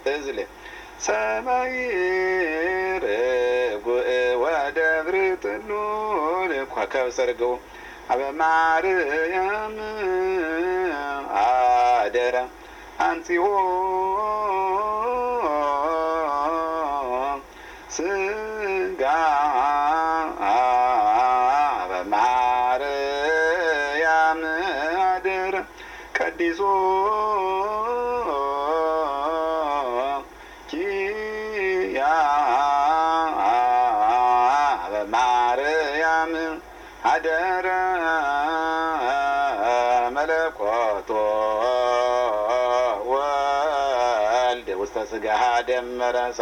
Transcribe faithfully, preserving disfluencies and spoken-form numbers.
እዝለ ሰማይ ርጉእ ወደብር ጥሉል ኮከብ ሰርገው አበ ማርያም አደረ አንጺሆ ስጋ አበ ማርያም አደረ ቀዲሶ ማርያም አደረ መለኮቶ ወልድ ውስተ ሥጋ ደመረ